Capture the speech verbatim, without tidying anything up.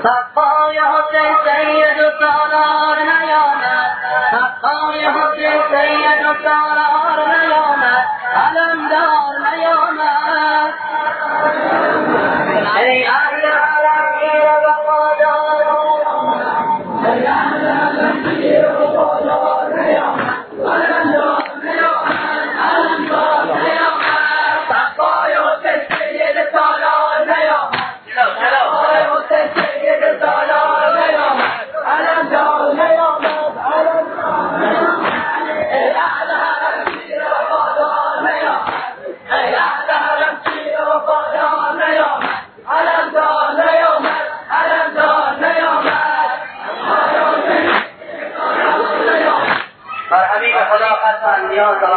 صفای حسین سید و سالار نیامد، صفای حسین سید و سالار نیامد، علمدار نیامد. ای اهل حرم گیر وفادار، ای اهل حرم گیر وفادار نیامد، علمدار نیامد، علمدار نیامد. صفای حسین سید سالار نیامد، صفای حسین سید سالار نیامد، علمدار نیامد، علمدار نیامد. ای اهل حرم گیر وفادار نیامد، ای اهل حرم گیر وفادار نیامد، علمدار نیامد، علمدار نیامد. بر حبیب خدا قسم نیاز